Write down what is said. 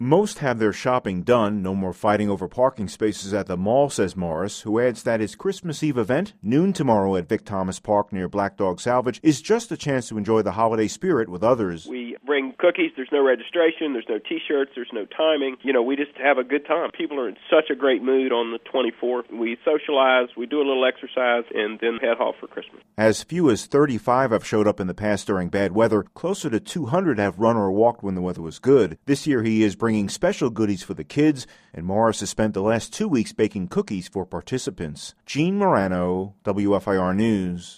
Most have their shopping done. No more fighting over parking spaces at the mall, says Morris, who adds that his Christmas Eve event, noon tomorrow at Vic Thomas Park near Black Dog Salvage, is just a chance to enjoy the holiday spirit with others. We bring cookies. There's no registration. There's no T-shirts. There's no timing. We just have a good time. People are in such a great mood on the 24th. We socialize, we do a little exercise, and then head off for Christmas. As few as 35 have showed up in the past during bad weather. Closer to 200 have run or walked when the weather was good. This year he is bringing special goodies for the kids, and Morris has spent the last 2 weeks baking cookies for participants. Gene Morano, WFIR News.